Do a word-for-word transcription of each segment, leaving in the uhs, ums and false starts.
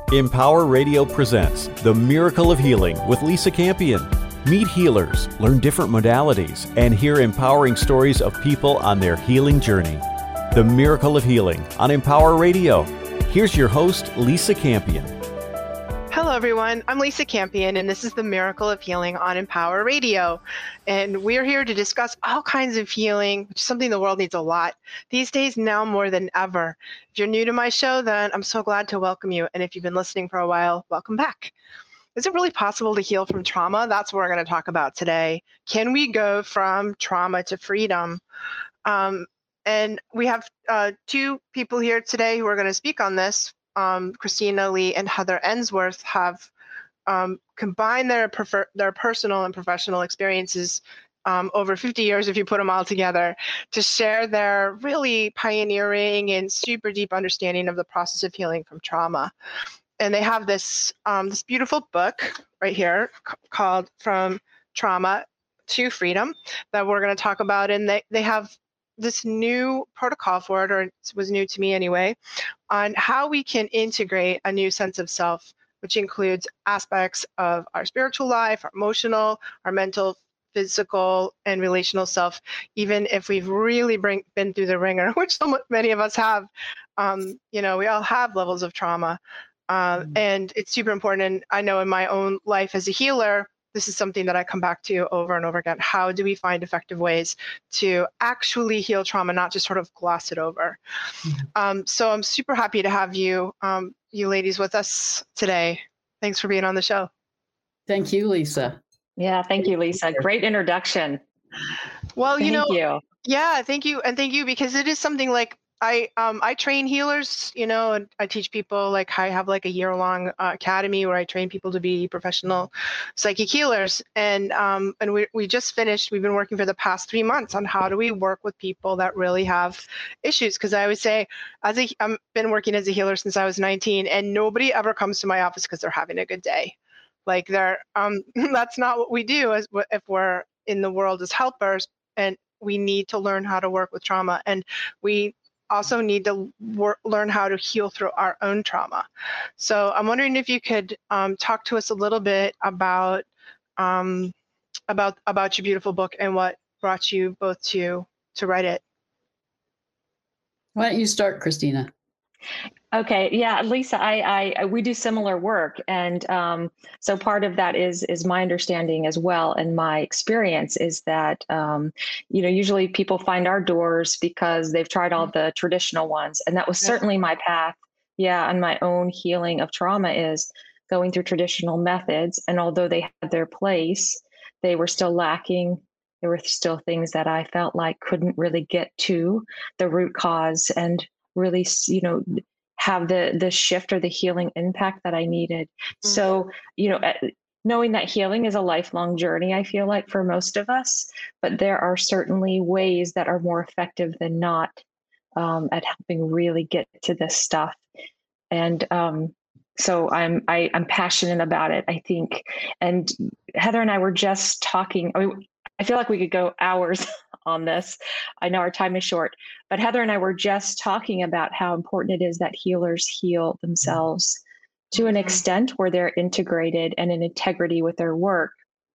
Empower Radio presents The Miracle of Healing with Lisa Campion. Meet healers, learn different modalities, and hear empowering stories of people on their healing journey. The Miracle of Healing on Empower Radio. Here's your host, Lisa Campion. Hello, everyone. I'm Lisa Campion, and this is The Miracle of Healing on Empower Radio. And we're here to discuss all kinds of healing, which is something the world needs a lot these days, now more than ever. If you're new to my show, then I'm so glad to welcome you. And if you've been listening for a while, welcome back. Is it really possible to heal from trauma? That's what we're going to talk about today. Can we go from trauma to freedom? Um, and we have uh, two people here today who are going to speak on this. Um, Christina Lee and Heather Ensworth have um, combined their prefer- their personal and professional experiences um, over fifty years, if you put them all together, to share their really pioneering and super deep understanding of the process of healing from trauma. And they have this um, this beautiful book right here c- called From Trauma to Freedom that we're going to talk about. And they, they have this new protocol for it, or it was new to me anyway, on how we can integrate a new sense of self, which includes aspects of our spiritual life, our emotional, our mental, physical, and relational self, even if we've really bring, been through the ringer, which so many of us have. Um, you know, we all have levels of trauma, uh, mm. and it's super important. And I know in my own life as a healer, this is something that I come back to over and over again. How do we find effective ways to actually heal trauma, not just sort of gloss it over? Mm-hmm. Um, so I'm super happy to have you, um, you ladies with us today. Thanks for being on the show. Thank you, Lisa. Yeah, thank you, Lisa. Great introduction. Well, you thank know, you. yeah, thank you. And thank you, because it is something like, I um I train healers, you know, and I teach people, like I have like a year long uh, academy where I train people to be professional psychic healers. And um and we we just finished, we've been working for the past three months on how do we work with people that really have issues. Because I always say, as a I've been working as a healer since I was nineteen, and nobody ever comes to my office because they're having a good day. Like they're um that's not what we do as if we're in the world as helpers, and we need to learn how to work with trauma. And we also need to work, learn how to heal through our own trauma. So I'm wondering if you could um, talk to us a little bit about um, about about your beautiful book and what brought you both to to write it. Why don't you start, Christina? Okay, yeah, Lisa, I, I, we do similar work, and um, so part of that is is my understanding as well, and my experience is that um, you know, usually people find our doors because they've tried all the traditional ones, and that was certainly my path. Yeah, and my own healing of trauma is going through traditional methods, and although they had their place, they were still lacking. There were still things that I felt like couldn't really get to the root cause and really, you know, have the the shift or the healing impact that I needed. Mm-hmm. So, you know, knowing that healing is a lifelong journey, I feel like for most of us, but there are certainly ways that are more effective than not um, at helping really get to this stuff. And um, so I'm I, I'm passionate about it, I think. And Heather and I were just talking. I mean, I feel like we could go hours on this. I know our time is short, but Heather and I were just talking about how important it is that healers heal themselves to an extent where they're integrated and in integrity with their work.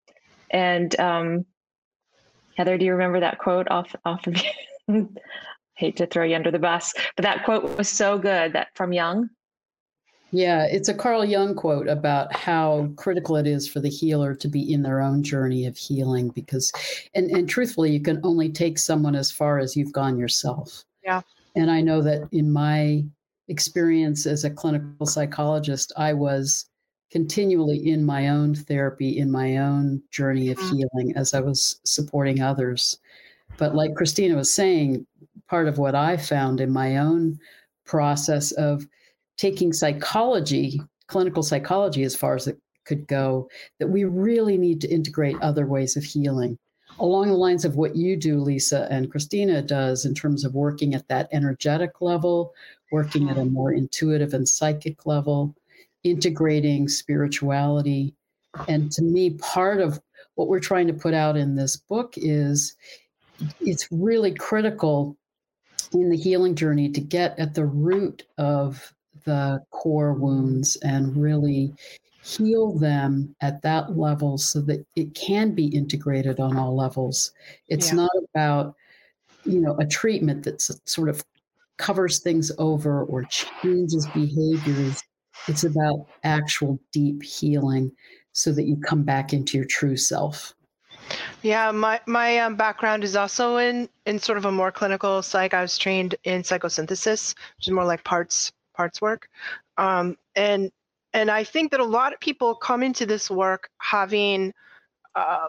And um, Heather, do you remember that quote off, off of you? Hate to throw you under the bus, but that quote was so good, that from Jung. Yeah, it's a Carl Jung quote about how critical it is for the healer to be in their own journey of healing, because, and, and truthfully, you can only take someone as far as you've gone yourself. Yeah. And I know that in my experience as a clinical psychologist, I was continually in my own therapy, in my own journey of mm-hmm. healing as I was supporting others. But like Christina was saying, part of what I found in my own process of taking psychology, clinical psychology, as far as it could go, that we really need to integrate other ways of healing along the lines of what you do, Lisa, and Christina does in terms of working at that energetic level, working at a more intuitive and psychic level, integrating spirituality. And to me, part of what we're trying to put out in this book is it's really critical in the healing journey to get at the root of the core wounds and really heal them at that level so that it can be integrated on all levels. It's Yeah. not about, you know, a treatment that sort of covers things over or changes behaviors. It's about actual deep healing so that you come back into your true self. Yeah, my my um, background is also in in sort of a more clinical psych. I was trained in psychosynthesis, which is more like parts parts work, um, and and I think that a lot of people come into this work having uh,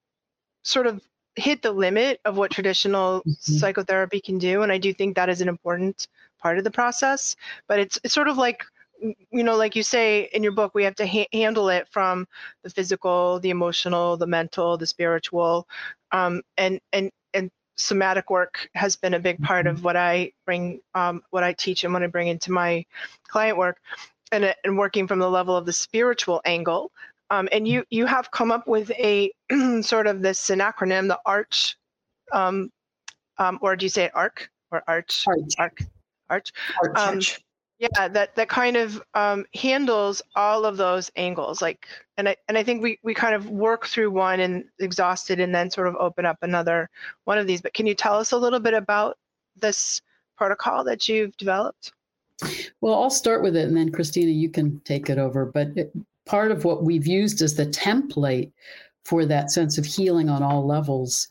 sort of hit the limit of what traditional Mhm. psychotherapy can do, and I do think that is an important part of the process. But it's it's sort of like, you know, like you say in your book, we have to ha- handle it from the physical, the emotional, the mental, the spiritual, um, and and and somatic work has been a big part of what I bring, um, what I teach, and what I bring into my client work, and it- and working from the level of the spiritual angle. Um, and you you have come up with a sort of this an acronym, the ARCH, um, um, or do you say ARC or ARCH? Arch. ARC, ARCH. Arch. Um, yeah, that that kind of um, handles all of those angles. Like, and I and I think we we kind of work through one and exhaust it, and then sort of open up another one of these. But can you tell us a little bit about this protocol that you've developed? Well, I'll start with it, and then Christina, you can take it over. But it, part of what we've used as the template for that sense of healing on all levels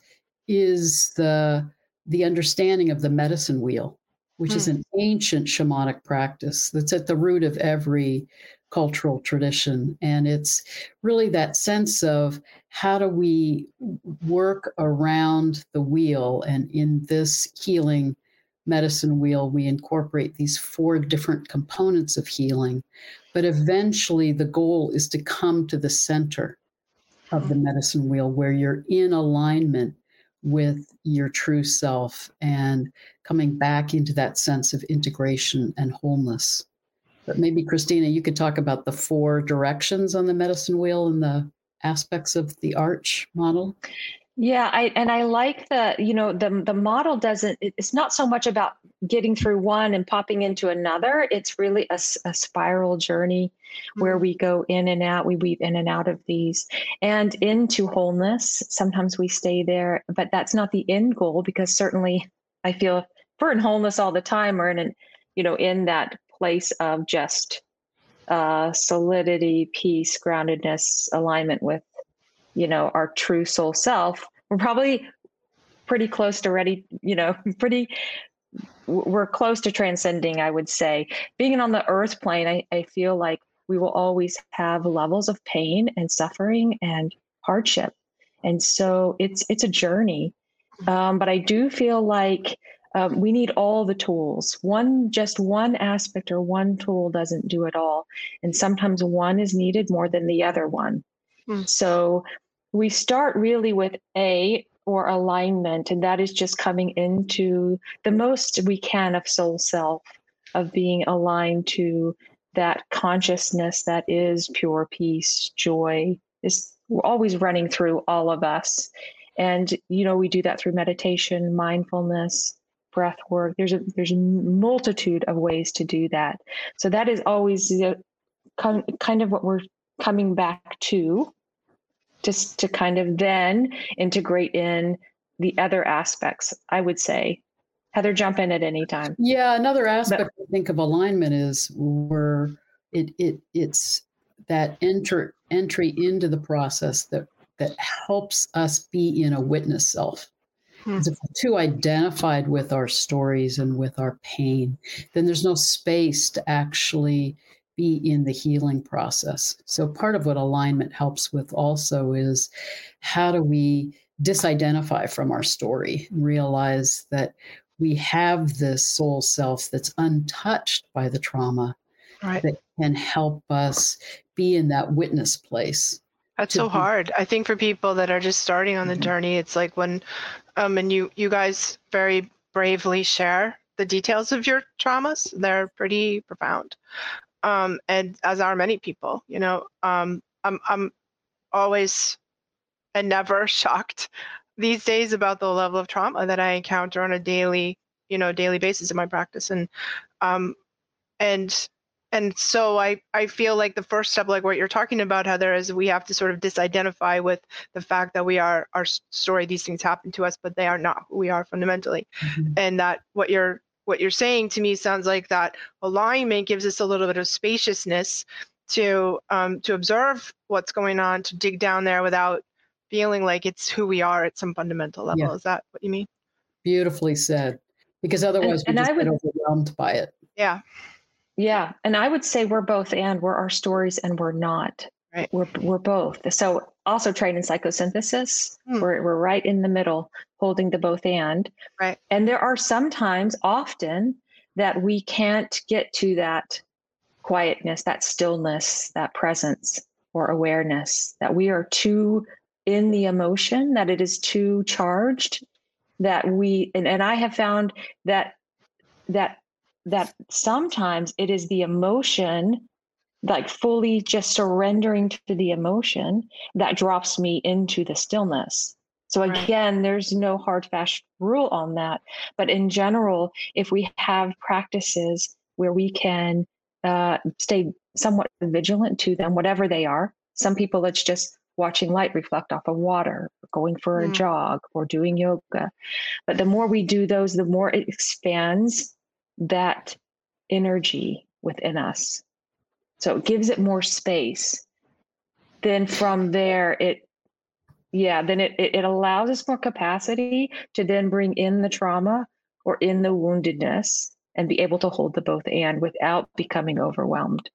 is the the understanding of the medicine wheel, which Hmm. is an ancient shamanic practice that's at the root of every cultural tradition. And it's really that sense of how do we work around the wheel, and in this healing medicine wheel, we incorporate these four different components of healing. But eventually, the goal is to come to the center of the medicine wheel where you're in alignment with your true self and coming back into that sense of integration and wholeness. But maybe, Christina, you could talk about the four directions on the medicine wheel and the aspects of the ARCH model. Yeah, I and I like the, you know, the the model doesn't, it- it's not so much about getting through one and popping into another. It's really a, s- a spiral journey where we go in and out, we weave in and out of these and into wholeness. Sometimes we stay there, but that's not the end goal, because certainly I feel if we're in wholeness all the time, or in an, you know, in that place of just uh, solidity, peace, groundedness, alignment with, you know, our true soul self, we're probably pretty close to ready, you know, pretty, we're close to transcending, I would say. Being on the earth plane, I, I feel like we will always have levels of pain and suffering and hardship. And so it's, it's a journey. Um, but I do feel like um, we need all the tools. One, just one aspect or one tool doesn't do it all. And sometimes one is needed more than the other one. Mm. So we start really with A, or alignment, and that is just coming into the most we can of soul self, of being aligned to that consciousness that is pure peace, joy, is always running through all of us. And, you know, we do that through meditation, mindfulness, breath work. There's a there's a multitude of ways to do that. So that is always the, kind of what we're coming back to, just to kind of then integrate in the other aspects, I would say. Heather, jump in at any time. Yeah, another aspect but, I think of alignment is where it it it's that enter entry into the process that that helps us be in a witness self. Hmm. If we're too identified with our stories and with our pain, then there's no space to actually be in the healing process. So part of what alignment helps with also is how do we disidentify from our story and realize that we have this soul self that's untouched by the trauma, right, that can help us be in that witness place. That's so be- hard. I think for people that are just starting on the mm-hmm. journey, it's like when, um, and you, you guys very bravely share the details of your traumas. They're pretty profound. Um, and as are many people, you know, um, I'm, I'm always and never shocked these days about the level of trauma that I encounter on a daily, you know, daily basis in my practice. And, um, and and so I, I feel like the first step, like what you're talking about, Heather, is we have to sort of disidentify with the fact that we are our story. These things happen to us, but they are not who we are fundamentally. Mm-hmm. And that what you're what you're saying to me sounds like that alignment gives us a little bit of spaciousness to um, to observe what's going on, to dig down there without feeling like it's who we are at some fundamental level. Yeah. Is that what you mean? Beautifully said. Because otherwise and, we and just would, get overwhelmed by it. Yeah. Yeah. And I would say we're both and we're our stories and we're not. Right. We're we're both. So also trained in psychosynthesis. Hmm. We're we're right in the middle, holding the both and. Right. And there are sometimes, often, that we can't get to that quietness, that stillness, that presence or awareness, that we are too in the emotion, that it is too charged, that we and, and I have found that that that sometimes it is the emotion, like fully just surrendering to the emotion, that drops me into the stillness. So again, right. There's no hard, fast rule on that. But in general, if we have practices where we can uh, stay somewhat vigilant to them, whatever they are, some people it's just watching light reflect off of water, or going for mm. a jog, or doing yoga. But the more we do those, the more it expands that energy within us. So it gives it more space. Then from there, it, yeah, then it, it, it allows us more capacity to then bring in the trauma or in the woundedness and be able to hold the both and without becoming overwhelmed.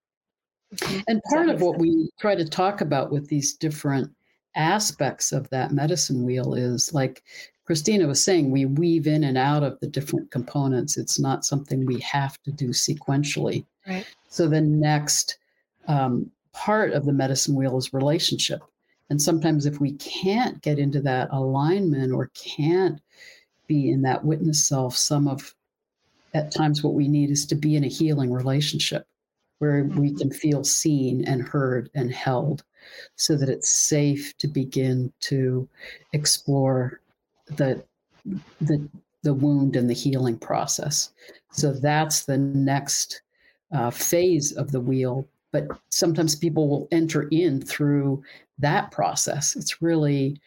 And part of what we try to talk about with these different aspects of that medicine wheel is, like Christina was saying, we weave in and out of the different components. It's not something we have to do sequentially. Right. So the next um, part of the medicine wheel is relationship. And sometimes if we can't get into that alignment or can't be in that witness self, some of, at times what we need is to be in a healing relationship where mm-hmm. we can feel seen and heard and held, so that it's safe to begin to explore the the the wound and the healing process. So that's the next uh, phase of the wheel. But sometimes people will enter in through that process. It's really.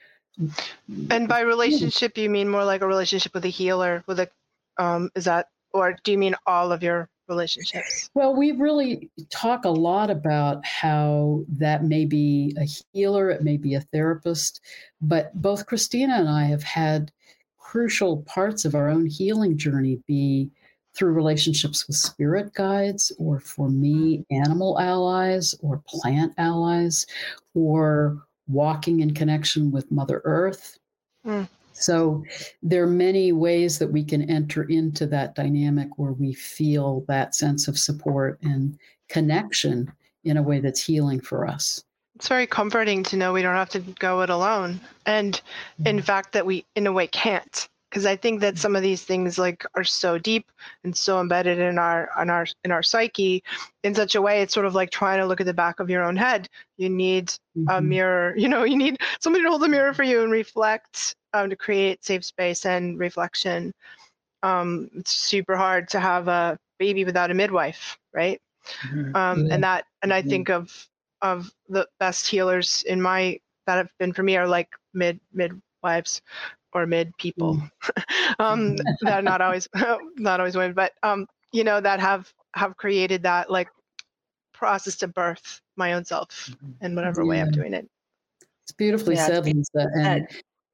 And by relationship, you mean more like a relationship with a healer, with a, um, is that, or do you mean all of your relationships? Well, we really talk a lot about how that may be a healer, it may be a therapist, but both Christina and I have had crucial parts of our own healing journey be through relationships with spirit guides, or for me, animal allies or plant allies, or walking in connection with Mother Earth. Mm. So there are many ways that we can enter into that dynamic where we feel that sense of support and connection in a way that's healing for us. It's very comforting to know we don't have to go it alone. And mm-hmm. in fact, that we, in a way, can't. Because I think that some of these things like are so deep and so embedded in our in our in our psyche in such a way, it's sort of like trying to look at the back of your own head. You need mm-hmm. a mirror, you know, you need somebody to hold the mirror for you and reflect, um, to create safe space and reflection. Um, it's super hard to have a baby without a midwife, right? Mm-hmm. Um, yeah. And that, and I mm-hmm. think of of the best healers in my that have been for me are like mid midwives. Or mid people, um, that are not always not always women, but um, you know, that have have created that like process to birth my own self in whatever yeah. way I'm doing it. It's beautifully yeah, said, Lisa. And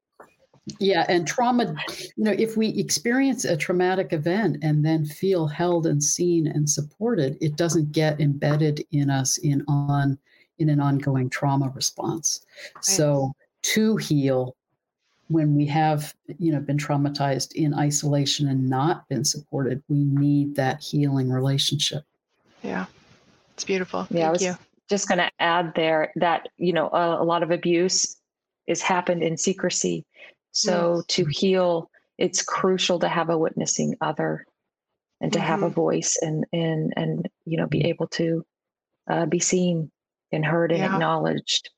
yeah, and trauma. You know, if we experience a traumatic event and then feel held and seen and supported, it doesn't get embedded in us in on in an ongoing trauma response. Right. So to heal. When we have, you know, been traumatized in isolation and not been supported, we need that healing relationship. Yeah, it's beautiful. Yeah, Thank I was you. just going to add there that, you know, a, a lot of abuse is happened in secrecy. So yes. to heal, it's crucial to have a witnessing other and to mm-hmm. have a voice and, and, and, you know, be able to uh, be seen and heard and yeah. acknowledged.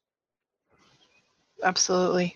Absolutely.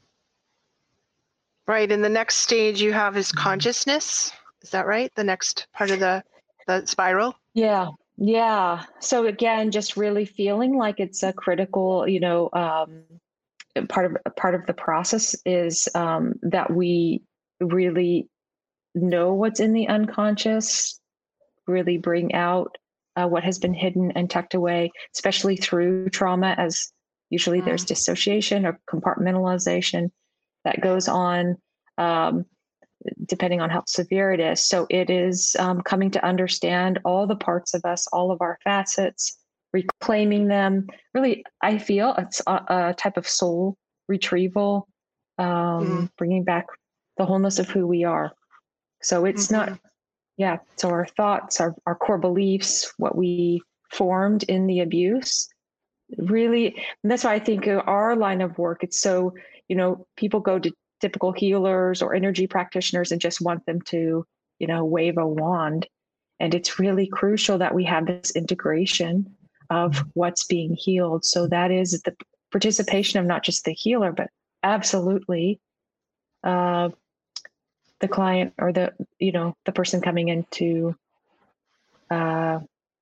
Right. And the next stage you have is consciousness. Is that right? The next part of the, the spiral? Yeah. Yeah. So again, just really feeling like it's a critical, you know, um, part of part of the process is um, that we really know what's in the unconscious, really bring out uh, what has been hidden and tucked away, especially through trauma, as usually there's Mm. dissociation or compartmentalization that goes on. Um, depending on how severe it is. So it is um, coming to understand all the parts of us, all of our facets, reclaiming them. Really, I feel it's a, a type of soul retrieval, Mm. um, bringing back the wholeness of who we are. So it's Mm-hmm. not, yeah, so our thoughts, our, our core beliefs, what we formed in the abuse, really, and that's why I think our line of work, it's so, you know, people go to typical healers or energy practitioners and just want them to, you know, wave a wand. And it's really crucial that we have this integration of what's being healed. So that is the participation of not just the healer, but absolutely uh, the client or the, you know, the person coming in to uh,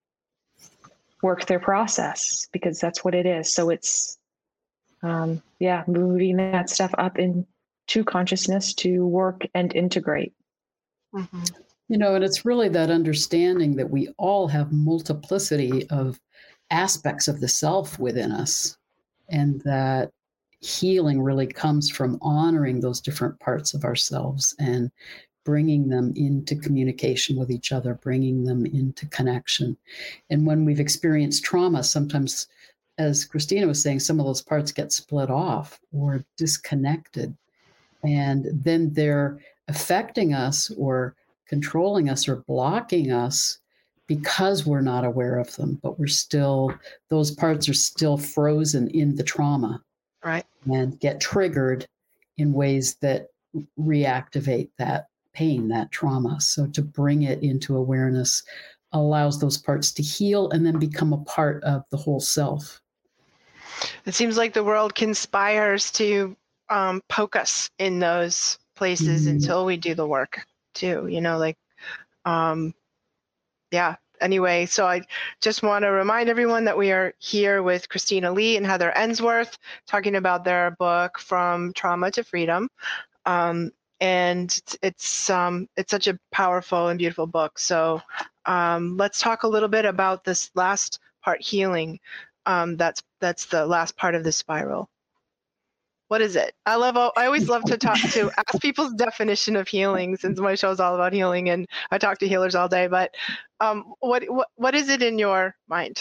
work their process, because that's what it is. So it's, um, yeah, moving that stuff up into consciousness to work and integrate. Mm-hmm. You know, and it's really that understanding that we all have multiplicity of aspects of the self within us, and that healing really comes from honoring those different parts of ourselves and bringing them into communication with each other, bringing them into connection. And when we've experienced trauma, sometimes, as Christina was saying, some of those parts get split off or disconnected. And then they're affecting us or controlling us or blocking us because we're not aware of them, but we're still, those parts are still frozen in the trauma. Right. And get triggered in ways that reactivate that pain, that trauma. So to bring it into awareness allows those parts to heal and then become a part of the whole self. It seems like the world conspires to um, poke us in those places Mm-hmm. until we do the work too, you know, like, um, yeah. Anyway, so I just want to remind everyone that we are here with Christina Lee and Heather Ensworth talking about their book, From Trauma to Freedom. Um, and it's it's, um, it's such a powerful and beautiful book. So um, let's talk a little bit about this last part, healing. Um, that's that's the last part of the spiral. What is it? I love. I always love to talk to ask people's definition of healing, since my show is all about healing, and I talk to healers all day. But um, what what what is it in your mind?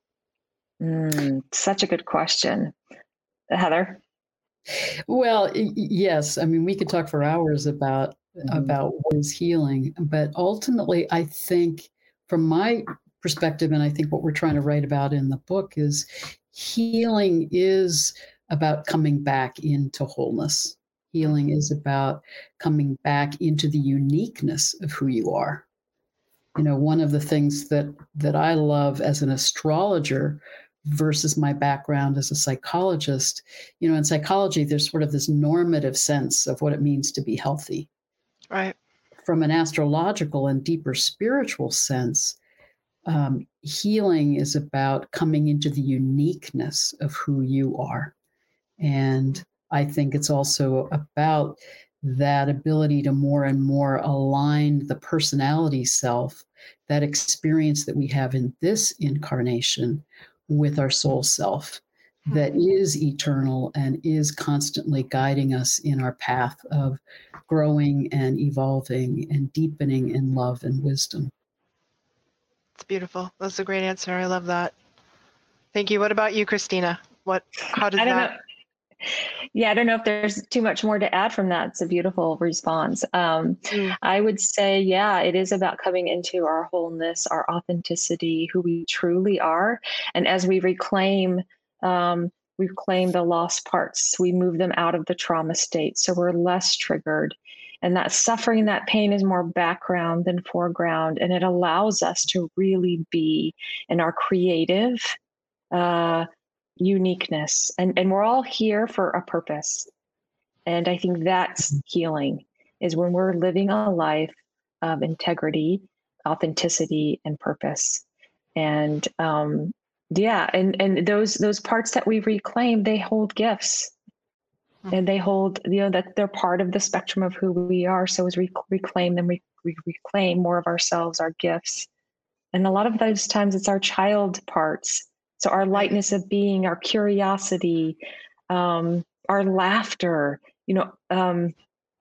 Mm, such a good question, Heather. Well, yes. I mean, we could talk for hours about mm-hmm. about what is healing, but ultimately, I think, from my perspective, and I think what we're trying to write about in the book is healing is about coming back into wholeness. Healing is about coming back into the uniqueness of who you are. You know, one of the things that that I love as an astrologer versus my background as a psychologist, you know, in psychology, there's sort of this normative sense of what it means to be healthy. Right. From an astrological and deeper spiritual sense, um, healing is about coming into the uniqueness of who you are. And I think it's also about that ability to more and more align the personality self, that experience that we have in this incarnation, with our soul self that is eternal and is constantly guiding us in our path of growing and evolving and deepening in love and wisdom. It's beautiful. That's a great answer. I love that. Thank you. What about you, Christina? What, how does I don't that? know. Yeah, I don't know if there's too much more to add from that. It's a beautiful response. Um, mm. I would say, yeah, it is about coming into our wholeness, our authenticity, who we truly are. And as we reclaim, um, reclaim the lost parts, we move them out of the trauma state. So we're less triggered. And that suffering, that pain is more background than foreground. And it allows us to really be in our creative, uh, uniqueness, and and we're all here for a purpose. And I think that's healing, is when we're living a life of integrity, authenticity, and purpose. And um, yeah, and, and those those parts that we reclaim, they hold gifts. And they hold, you know, that they're part of the spectrum of who we are. So as we reclaim them, we, we reclaim more of ourselves, our gifts. And a lot of those times it's our child parts. So our lightness of being, our curiosity, um, our laughter, you know, um,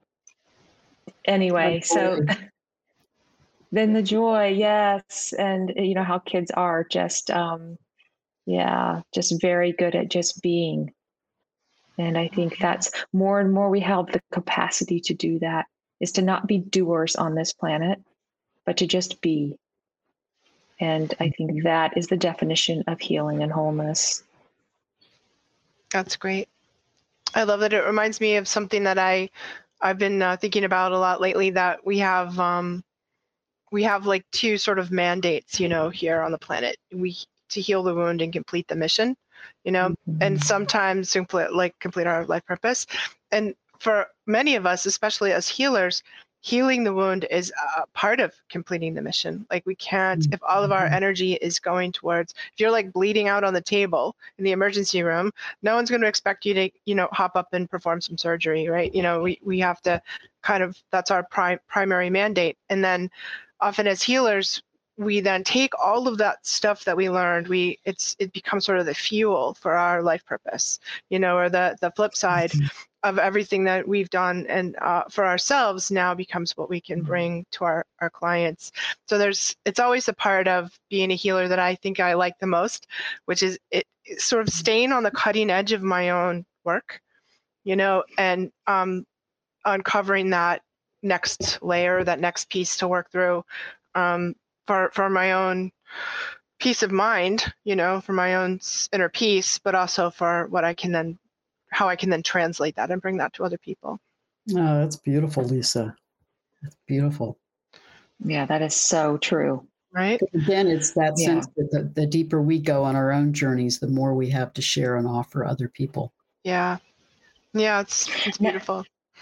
anyway, so then the joy, yes. And you know, how kids are just, um, yeah, just very good at just being. And I think that's more and more we have the capacity to do that, is to not be doers on this planet, but to just be. And I think that is the definition of healing and wholeness. That's great. I love that. It reminds me of something that I, I've been uh, thinking about a lot lately, that we have, um, we have like two sort of mandates, you know, here on the planet. We to heal the wound and complete the mission, you know, mm-hmm. and sometimes complete, like complete our life purpose. And for many of us, especially as healers, healing the wound is a part of completing the mission. Like we can't, mm-hmm. if all of our energy is going towards, if you're like bleeding out on the table in the emergency room, no one's going to expect you to, you know, hop up and perform some surgery, right? You know, we, we have to kind of, that's our pri- primary mandate. And then often as healers, we then take all of that stuff that we learned, we it's it becomes sort of the fuel for our life purpose, you know, or the the flip side mm-hmm. of everything that we've done and uh, for ourselves now becomes what we can bring to our, our clients. So there's, it's always a part of being a healer that I think I like the most, which is it sort of staying on the cutting edge of my own work, you know, and um, uncovering that next layer, that next piece to work through. Um, for for my own peace of mind, you know, for my own inner peace, but also for what I can then, how I can then translate that and bring that to other people. Oh, that's beautiful, Lisa. That's beautiful. Yeah, that is so true. Right? But again, it's that yeah. sense that the, the deeper we go on our own journeys, the more we have to share and offer other people. Yeah. Yeah, it's it's beautiful.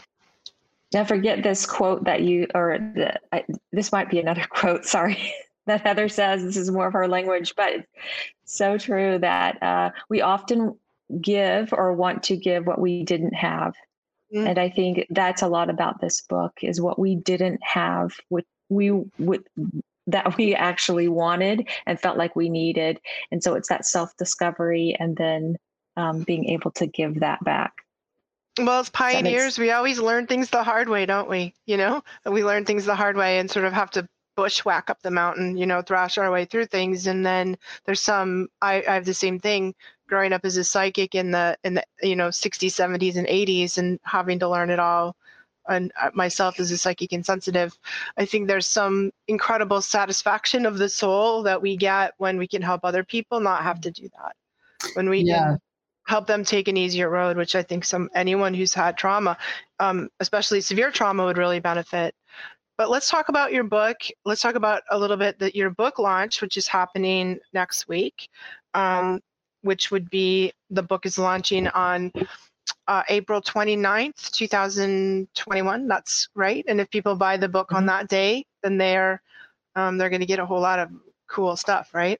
Now, forget this quote that you, or the, I, this might be another quote, sorry, that Heather says. This is more of her language, but it's so true that uh, we often give or want to give what we didn't have. Mm. And I think that's a lot about this book, is what we didn't have, what we would, that we actually wanted and felt like we needed. And so it's that self-discovery and then um, being able to give that back. Well, as pioneers, we always learn things the hard way, don't we? You know, we learn things the hard way and sort of have to bushwhack up the mountain, you know, thrash our way through things. And then there's some, I, I have the same thing growing up as a psychic in the, in the, you know, sixties, seventies and eighties and having to learn it all. And myself as a psychic and sensitive, I think there's some incredible satisfaction of the soul that we get when we can help other people not have to do that. When we yeah. can help them take an easier road, which I think some anyone who's had trauma, um, especially severe trauma, would really benefit. But let's talk about your book. Let's talk about a little bit that your book launch, which is happening next week, um, which would be, the book is launching on uh, April twenty-ninth, two thousand twenty-one. That's right. And if people buy the book mm-hmm. on that day, then they're um, they're going to get a whole lot of cool stuff, right?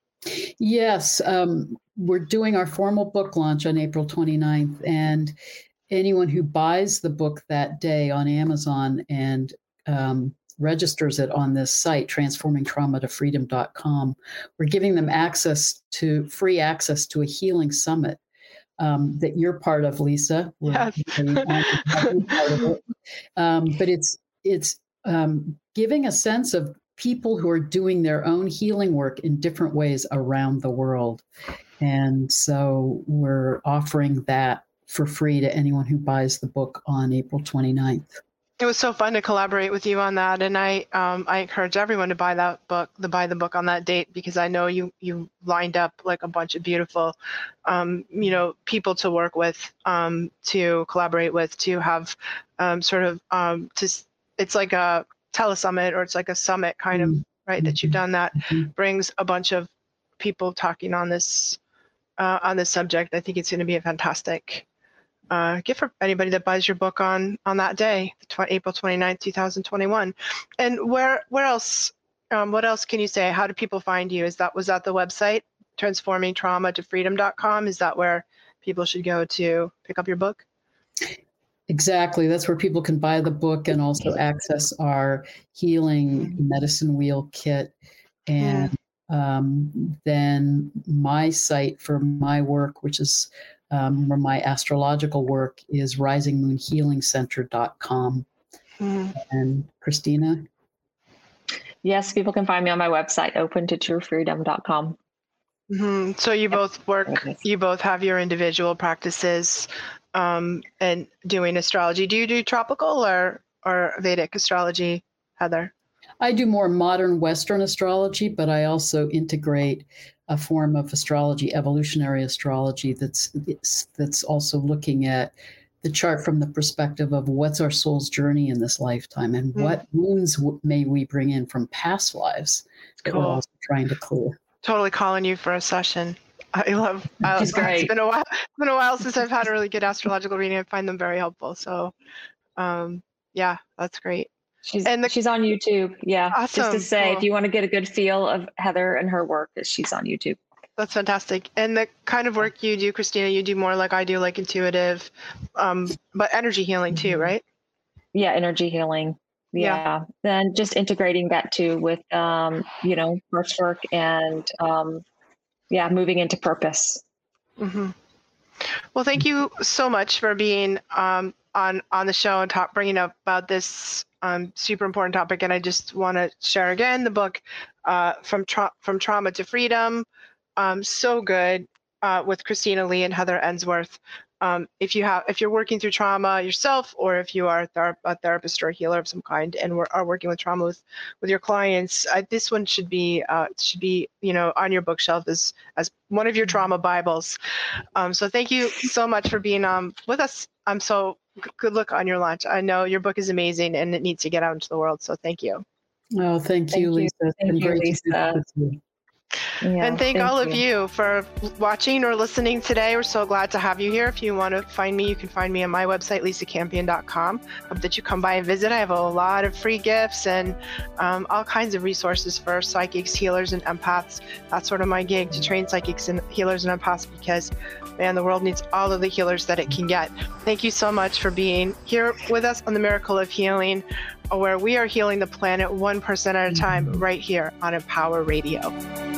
Yes. Um, we're doing our formal book launch on April twenty-ninth, and anyone who buys the book that day on Amazon and um, registers it on this site, transforming trauma to freedom dot com, we're giving them access to free access to a healing summit um, that you're part of, Lisa. Yes. um, but it's it's um, giving a sense of people who are doing their own healing work in different ways around the world. And so we're offering that for free to anyone who buys the book on April twenty-ninth. It was so fun to collaborate with you on that. And I um, I encourage everyone to buy that book, to buy the book on that date, because I know you you lined up like a bunch of beautiful, um, you know, people to work with, um, to collaborate with, to have um, sort of, um, to, it's like a telesummit, or it's like a summit kind of, right, that you've done that brings a bunch of people talking on this uh, on this subject. I think it's going to be a fantastic uh, gift for anybody that buys your book on on that day, April twenty-ninth, two thousand twenty-one. And where where else Um, what else can you say? How do people find you? Is that was that the website, transforming trauma to freedom dot com? Is that where people should go to pick up your book? Exactly. That's where people can buy the book and also access our healing medicine wheel kit. And um, then my site for my work, which is um, where my astrological work is rising moon healing center dot com. Mm. And Christina? Yes, people can find me on my website, open to true freedom dot com. Mm-hmm. So you both work, you both have your individual practices um, and doing astrology. Do you do tropical or, or Vedic astrology, Heather? I do more modern Western astrology, but I also integrate a form of astrology, evolutionary astrology, that's that's also looking at the chart from the perspective of what's our soul's journey in this lifetime and mm. what wounds w- may we bring in from past lives that cool. we're also trying to clear. Totally calling you for a session. I love. I, it's great. It's been a while. It's been a while since I've had a really good astrological reading. I find them very helpful. So, um, yeah, that's great. She's and the, she's on YouTube. Yeah, awesome. Just to say, cool. if you want to get a good feel of Heather and her work, she's on YouTube. That's fantastic. And the kind of work you do, Christina, you do more like I do, like intuitive, um, but energy healing too, right? Yeah, energy healing. Yeah. yeah. Then just integrating that too with, um, you know, birth work and, um, yeah, moving into purpose. Mm-hmm. Well, thank you so much for being um, on on the show and talk, bringing up about this um, super important topic. And I just want to share again the book uh, from tra- from trauma to freedom. Um, so good uh, with Christina Lee and Heather Ensworth. Um, if you have, if you're working through trauma yourself, or if you are a, ther- a therapist or a healer of some kind, and we're, are working with trauma with, with your clients, uh, this one should be uh, should be you know on your bookshelf as as one of your trauma Bibles. Um, so thank you so much for being um, with us. I'm so g- good luck on your launch. I know your book is amazing and it needs to get out into the world. So thank you. Oh, thank, thank you, Lisa. You. Thank you, Lisa. Yeah, and thank, thank all you. of you for watching or listening today. We're so glad to have you here. If you want to find me, you can find me on my website, lisa campion dot com. Hope that you come by and visit. I have a lot of free gifts and um, all kinds of resources for psychics, healers, and empaths. That's sort of my gig, to train psychics and healers and empaths, because, man, the world needs all of the healers that it can get. Thank you so much for being here with us on the Miracle of Healing, where we are healing the planet one percent at a time, right here on Empower Radio.